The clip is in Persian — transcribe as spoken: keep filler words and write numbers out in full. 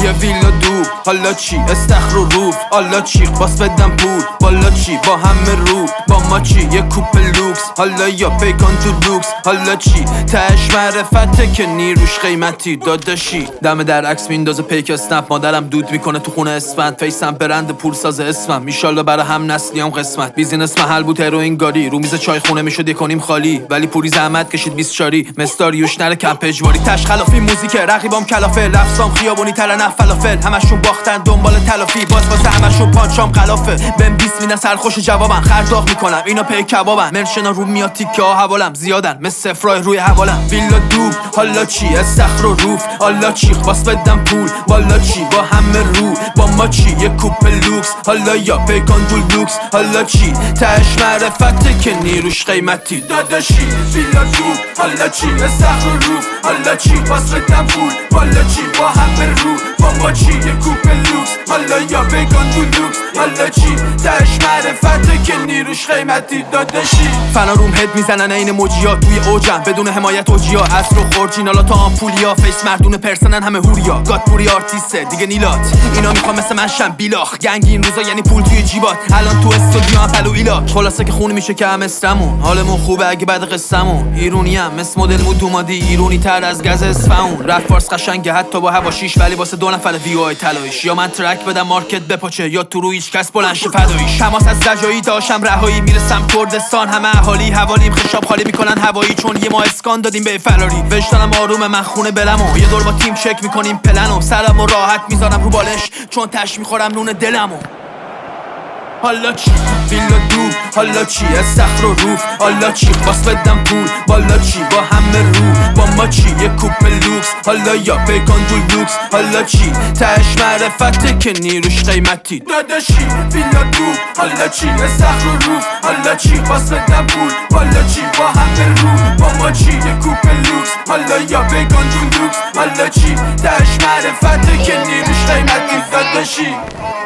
یه ویلا دور، حالا چی؟ استخر و روف، حالا چی؟ باس بدم پول، بالا چی؟ با همه رو، با ما چی؟ یه کوپ لوکس، حالا یا پیکان تو لوکس، حالا چی؟ تهش معرفته که نیروش قیمتی داداشی. دم در عکس میندازه پیک اسنپ، مادرم دود میکنه تو خونه اسفند، فیسم برند پولساز اسمم، ایشالله برای هم نسلیام قسمت. بیزینس محل بود هروئین گاری، رو میز چای خونه میشد یکنیم خالی، ولی پوری زحمت کشید بیست چاری، مستاریوش نره کمپ اجباری. تش خلافی موزیک رقیبام کلافه، لفظام خیابونی تر نه فلافل، همشون باختن دنبال تلافی، باز واسه همشون پانچام خلافه. بهم بیست میدن سرخوش جوابن، خرداغ میکنم اینا پی کبابن، مرشنا رو میاد تیکه ها حوالم زیادن مثل سفرای روی حوالم. ویلا دوب، حالا چی؟ استخر و روف، حالا چی؟ باس بدم پول، بالا چی؟ با همه رو، با ما چی؟ یه کوپ لوکس، حالا یا پیکان دو لوکس، حالا چی؟ تهش معرفته که نیروش قیمتی داداشی. ویلا دوب، حالا چی؟ استخر و روف، حالا چی؟ باس بدم پول، بالا چی؟ با همه رو، با ما چی؟ یه کوپ لوکس، حالا یا پیکان دو لوکس، حالا چی؟ تهش معرفته که نیروش قیمتی داداشی. فنا روم هد میزنن این موجیا توی اوجم بدون حمایت اوجیا، عصر و خورجینالا تا آمپولیا، فیس مردون پرسنن همه هوریا، گاد پوری آرتیسته دیگه نیلات، اینا میخوام مثل من شم بیلاخ، گنگ این روزا یعنی پول توی جیبات، الان تو استودیو هم پلو ایلاک، خلاصه که خون میشه که هم استمون، حالمون خوبه اگه بعد قصمون، ایرونی هم مثل مدل مود اومدی، ایرونی تر از گز اصفهون، رپ فارس قشنگه حتی با هواشیش، ولی واسه دو نفر وی او آی طلاییش، یا من ترک بدم مارکت بپاچه، یا تو رو هیچ کس بلند شه فداییش. تماس از زجایی داشتم رهایی، میرسم کردستان همه اهالی حوالیم خشاب خالی میکنن هوایی، چون یه ما اسکان دادیم به فراری، وجدانم آرومه من خونه بلمو، یه دور با تیم چک میکنیم پلنو، سرمو راحت میذارم رو بالش چون تش میخورم نون دلمو. حالا چی؟ ویلا دوب، حالا چی؟ استخر و روف، حالا چی؟ باس بدم پول، بالا چی؟ با همه رو، با ما چی؟ یه کوپ لوکس، حالا یا پیکان دو لوکس، حالا چی؟ تهش معرفته که نیروش قیمتی داداشی. ویلا دوب، حالا چی؟ استخر و روف، حالا چی؟ باس بدم پول، بالا چی؟ با همه رو، با ما چی؟ یه کوپ لوکس، حالا یا پیکان دو لوکس، حالا چی؟ تهش معرفته که نیروش قیمتی داداشی.